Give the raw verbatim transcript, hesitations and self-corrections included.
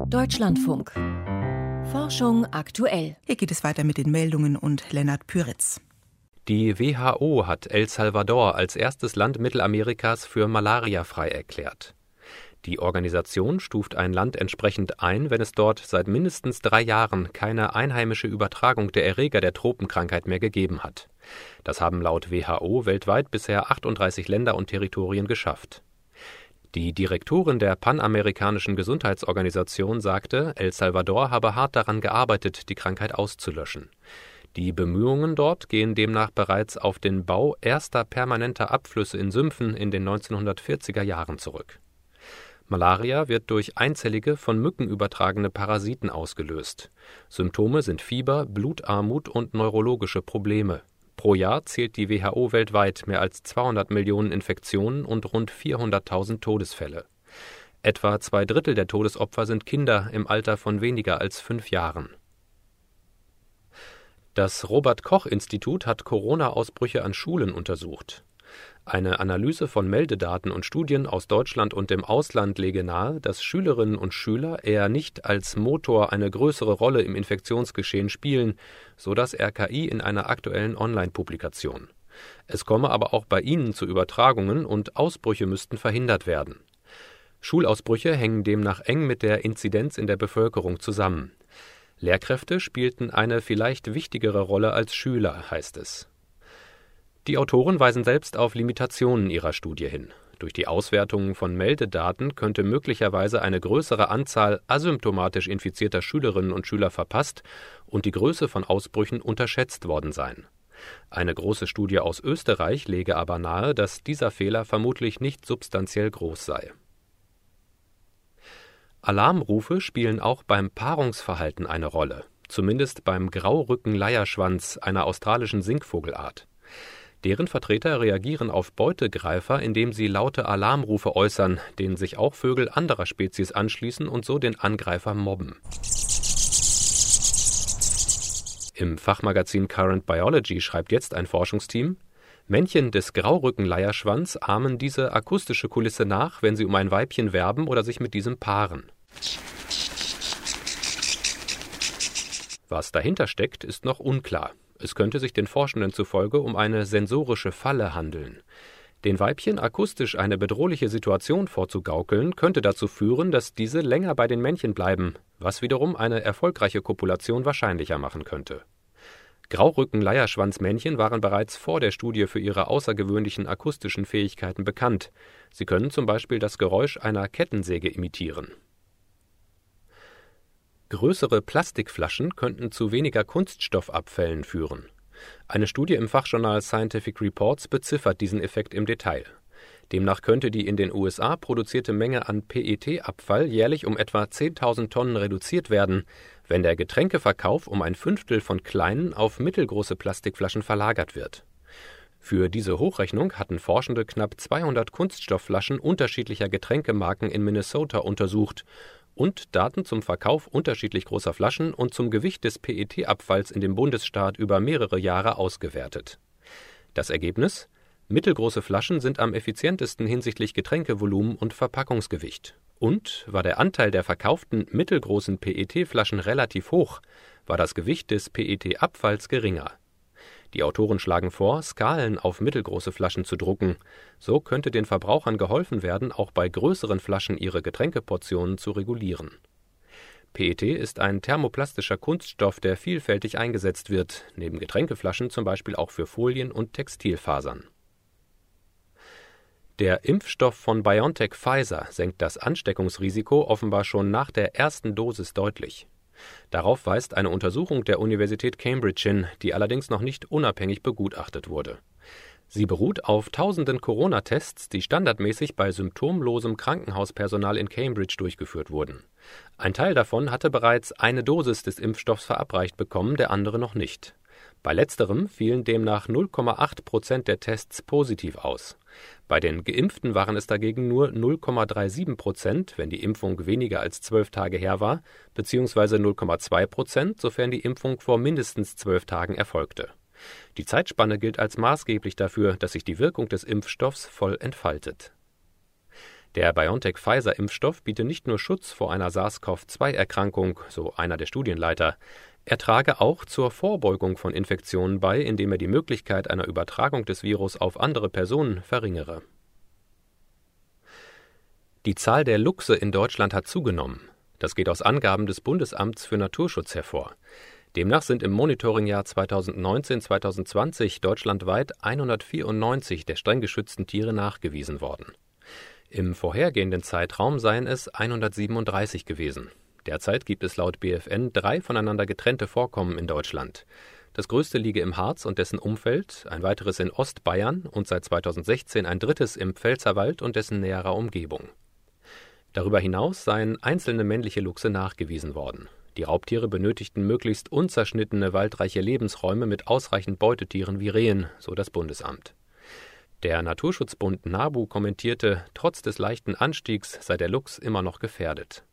Deutschlandfunk. Forschung aktuell. Hier geht es weiter mit den Meldungen und Lennart Püritz. Die W H O hat El Salvador als erstes Land Mittelamerikas für malariafrei erklärt. Die Organisation stuft ein Land entsprechend ein, wenn es dort seit mindestens drei Jahren keine einheimische Übertragung der Erreger der Tropenkrankheit mehr gegeben hat. Das haben laut W H O weltweit bisher achtunddreißig Länder und Territorien geschafft. Die Direktorin der Panamerikanischen Gesundheitsorganisation sagte, El Salvador habe hart daran gearbeitet, die Krankheit auszulöschen. Die Bemühungen dort gehen demnach bereits auf den Bau erster permanenter Abflüsse in Sümpfen in den neunzehnhundertvierziger Jahren zurück. Malaria wird durch einzellige, von Mücken übertragene Parasiten ausgelöst. Symptome sind Fieber, Blutarmut und neurologische Probleme. Pro Jahr zählt die W H O weltweit mehr als zweihundert Millionen Infektionen und rund vierhunderttausend Todesfälle. Etwa zwei Drittel der Todesopfer sind Kinder im Alter von weniger als fünf Jahren. Das Robert-Koch-Institut hat Corona-Ausbrüche an Schulen untersucht. Eine Analyse von Meldedaten und Studien aus Deutschland und dem Ausland lege nahe, dass Schülerinnen und Schüler eher nicht als Motor eine größere Rolle im Infektionsgeschehen spielen, so das R K I in einer aktuellen Online-Publikation. Es komme aber auch bei ihnen zu Übertragungen und Ausbrüche müssten verhindert werden. Schulausbrüche hängen demnach eng mit der Inzidenz in der Bevölkerung zusammen. Lehrkräfte spielten eine vielleicht wichtigere Rolle als Schüler, heißt es. Die Autoren weisen selbst auf Limitationen ihrer Studie hin. Durch die Auswertung von Meldedaten könnte möglicherweise eine größere Anzahl asymptomatisch infizierter Schülerinnen und Schüler verpasst und die Größe von Ausbrüchen unterschätzt worden sein. Eine große Studie aus Österreich lege aber nahe, dass dieser Fehler vermutlich nicht substanziell groß sei. Alarmrufe spielen auch beim Paarungsverhalten eine Rolle, zumindest beim Graurücken-Leierschwanz, einer australischen Singvogelart. Deren Vertreter reagieren auf Beutegreifer, indem sie laute Alarmrufe äußern, denen sich auch Vögel anderer Spezies anschließen und so den Angreifer mobben. Im Fachmagazin Current Biology schreibt jetzt ein Forschungsteam: Männchen des Graurücken-Leierschwanz ahmen diese akustische Kulisse nach, wenn sie um ein Weibchen werben oder sich mit diesem paaren. Was dahinter steckt, ist noch unklar. Es könnte sich den Forschenden zufolge um eine sensorische Falle handeln. Den Weibchen akustisch eine bedrohliche Situation vorzugaukeln, könnte dazu führen, dass diese länger bei den Männchen bleiben, was wiederum eine erfolgreiche Kopulation wahrscheinlicher machen könnte. Graurücken-Leierschwanzmännchen waren bereits vor der Studie für ihre außergewöhnlichen akustischen Fähigkeiten bekannt. Sie können zum Beispiel das Geräusch einer Kettensäge imitieren. Größere Plastikflaschen könnten zu weniger Kunststoffabfällen führen. Eine Studie im Fachjournal Scientific Reports beziffert diesen Effekt im Detail. Demnach könnte die in den U S A produzierte Menge an P E T-Abfall jährlich um etwa zehntausend Tonnen reduziert werden, wenn der Getränkeverkauf um ein Fünftel von kleinen auf mittelgroße Plastikflaschen verlagert wird. Für diese Hochrechnung hatten Forschende knapp zweihundert Kunststoffflaschen unterschiedlicher Getränkemarken in Minnesota untersucht und Daten zum Verkauf unterschiedlich großer Flaschen und zum Gewicht des P E T-Abfalls in dem Bundesstaat über mehrere Jahre ausgewertet. Das Ergebnis: Mittelgroße Flaschen sind am effizientesten hinsichtlich Getränkevolumen und Verpackungsgewicht. Und war der Anteil der verkauften mittelgroßen P E T-Flaschen relativ hoch, war das Gewicht des P E T-Abfalls geringer. Die Autoren schlagen vor, Skalen auf mittelgroße Flaschen zu drucken. So könnte den Verbrauchern geholfen werden, auch bei größeren Flaschen ihre Getränkeportionen zu regulieren. P E T ist ein thermoplastischer Kunststoff, der vielfältig eingesetzt wird, neben Getränkeflaschen zum Beispiel auch für Folien und Textilfasern. Der Impfstoff von BioNTech-Pfizer senkt das Ansteckungsrisiko offenbar schon nach der ersten Dosis deutlich. Darauf weist eine Untersuchung der Universität Cambridge hin, die allerdings noch nicht unabhängig begutachtet wurde. Sie beruht auf tausenden Corona-Tests, die standardmäßig bei symptomlosem Krankenhauspersonal in Cambridge durchgeführt wurden. Ein Teil davon hatte bereits eine Dosis des Impfstoffs verabreicht bekommen, der andere noch nicht. Bei letzterem fielen demnach null Komma acht Prozent der Tests positiv aus. Bei den Geimpften waren es dagegen nur null Komma siebenunddreißig Prozent, wenn die Impfung weniger als zwölf Tage her war, beziehungsweise null Komma zwei Prozent, sofern die Impfung vor mindestens zwölf Tagen erfolgte. Die Zeitspanne gilt als maßgeblich dafür, dass sich die Wirkung des Impfstoffs voll entfaltet. Der BioNTech-Pfizer-Impfstoff biete nicht nur Schutz vor einer SARS-C o V zwei Erkrankung, so einer der Studienleiter, er trage auch zur Vorbeugung von Infektionen bei, indem er die Möglichkeit einer Übertragung des Virus auf andere Personen verringere. Die Zahl der Luchse in Deutschland hat zugenommen. Das geht aus Angaben des Bundesamts für Naturschutz hervor. Demnach sind im Monitoringjahr zweitausendneunzehn zweitausendzwanzig deutschlandweit hundertvierundneunzig der streng geschützten Tiere nachgewiesen worden. Im vorhergehenden Zeitraum seien es hundertsiebenunddreißig gewesen. Derzeit gibt es laut B F N drei voneinander getrennte Vorkommen in Deutschland. Das größte liege im Harz und dessen Umfeld, ein weiteres in Ostbayern und seit zweitausendsechzehn ein drittes im Pfälzerwald und dessen näherer Umgebung. Darüber hinaus seien einzelne männliche Luchse nachgewiesen worden. Die Raubtiere benötigten möglichst unzerschnittene waldreiche Lebensräume mit ausreichend Beutetieren wie Rehen, so das Bundesamt. Der Naturschutzbund NABU kommentierte, trotz des leichten Anstiegs sei der Luchs immer noch gefährdet.